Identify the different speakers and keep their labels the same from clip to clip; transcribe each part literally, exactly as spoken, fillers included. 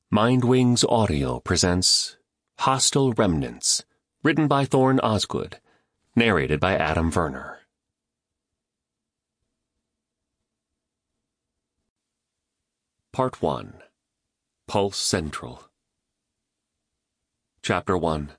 Speaker 1: Mindwings Audio presents Hostile Remnants, written by Thorne Osgood, narrated by Adam Verner. Part one. Pulse Central. Chapter one.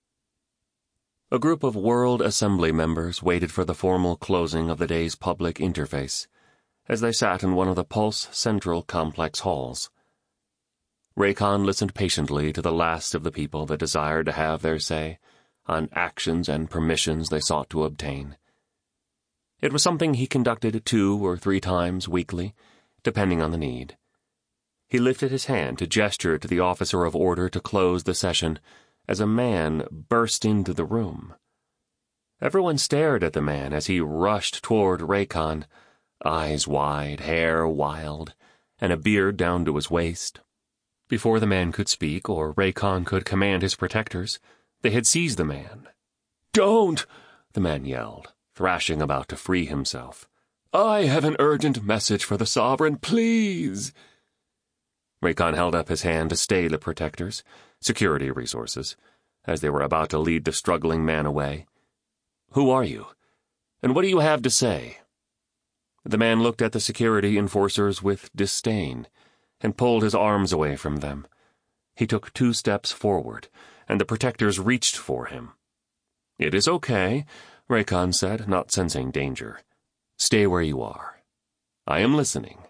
Speaker 1: A group of World Assembly members waited for the formal closing of the day's public interface as they sat in one of the Pulse Central complex halls. Raycon listened patiently to the last of the people that desired to have their say on actions and permissions they sought to obtain. It was something he conducted two or three times weekly, depending on the need. He lifted his hand to gesture to the officer of order to close the session as a man burst into the room. Everyone stared at the man as he rushed toward Raycon, eyes wide, hair wild, and a beard down to his waist. Before the man could speak or Raycon could command his protectors, they had seized the man. "Don't!" the man yelled, thrashing about to free himself. "I have an urgent message for the Sovereign, please!" Raycon held up his hand to stay the protectors, security resources, as they were about to lead the struggling man away. "Who are you? And what do you have to say?" The man looked at the security enforcers with disdain and pulled his arms away from them. He took two steps forward, and the protectors reached for him. "It is okay," Raycon said, not sensing danger. "Stay where you are. I am listening."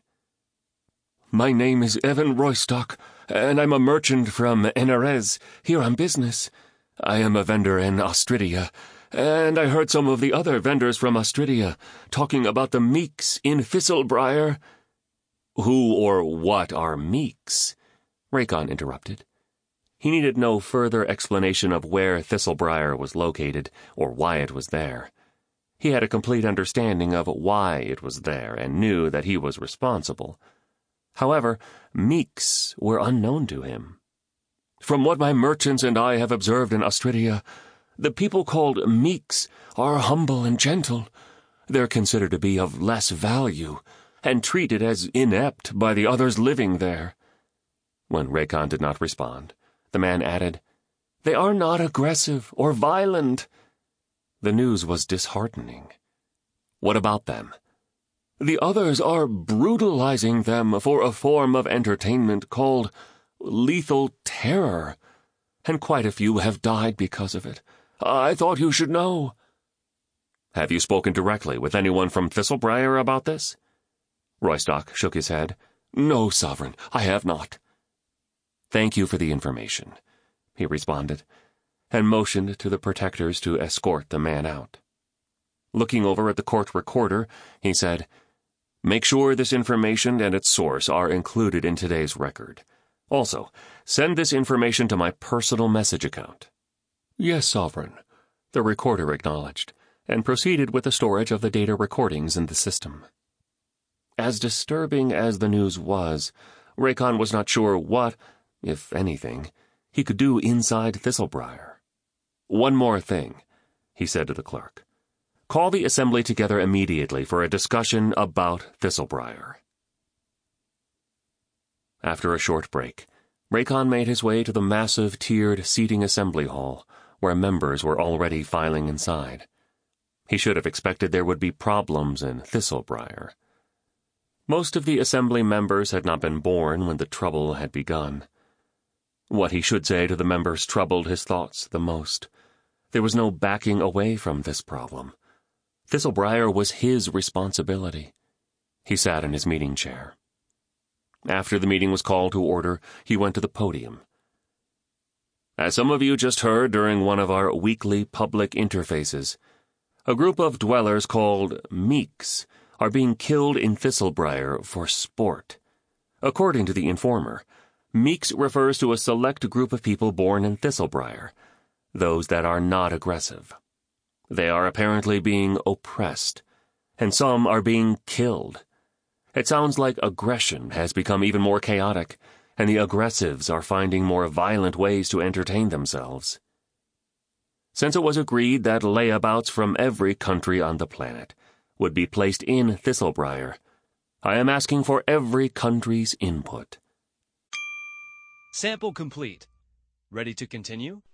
Speaker 1: "My name is Evan Roystock, and I'm a merchant from Enerez, here on business. I am a vendor in Austridia, and I heard some of the other vendors from Austridia talking about the Meeks in Thistlebriar." "Who or what are Meeks?" Raycon interrupted. He needed no further explanation of where Thistlebriar was located or why it was there. He had a complete understanding of why it was there and knew that he was responsible. However, Meeks were unknown to him. "From what my merchants and I have observed in Austridia, the people called Meeks are humble and gentle. They're considered to be of less value and treated as inept by the others living there." When Raycon did not respond, the man added, "They are not aggressive or violent." The news was disheartening. "What about them?" "The others are brutalizing them for a form of entertainment called lethal terror, and quite a few have died because of it. I thought you should know." "Have you spoken directly with anyone from Thistlebriar about this?" Roystock shook his head. "No, Sovereign, I have not." "Thank you for the information," he responded, and motioned to the protectors to escort the man out. Looking over at the court recorder, he said, "Make sure this information and its source are included in today's record. Also, send this information to my personal message account." "Yes, Sovereign," the recorder acknowledged, and proceeded with the storage of the data recordings in the system. As disturbing as the news was, Raycon was not sure what, if anything, he could do inside Thistlebriar. "One more thing," he said to the clerk. "Call the assembly together immediately for a discussion about Thistlebriar." After a short break, Raycon made his way to the massive tiered seating assembly hall, where members were already filing inside. He should have expected there would be problems in Thistlebriar. Most of the assembly members had not been born when the trouble had begun. What he should say to the members troubled his thoughts the most. There was no backing away from this problem. Thistlebriar was his responsibility. He sat in his meeting chair. After the meeting was called to order, he went to the podium. "As some of you just heard during one of our weekly public interfaces, a group of dwellers called Meeks are being killed in Thistlebriar for sport. According to the informer, Meeks refers to a select group of people born in Thistlebriar, those that are not aggressive. They are apparently being oppressed, and some are being killed. It sounds like aggression has become even more chaotic, and the aggressives are finding more violent ways to entertain themselves. Since it was agreed that layabouts from every country on the planet would be placed in Thistlebriar, I am asking for every country's input."
Speaker 2: Sample complete. Ready to continue?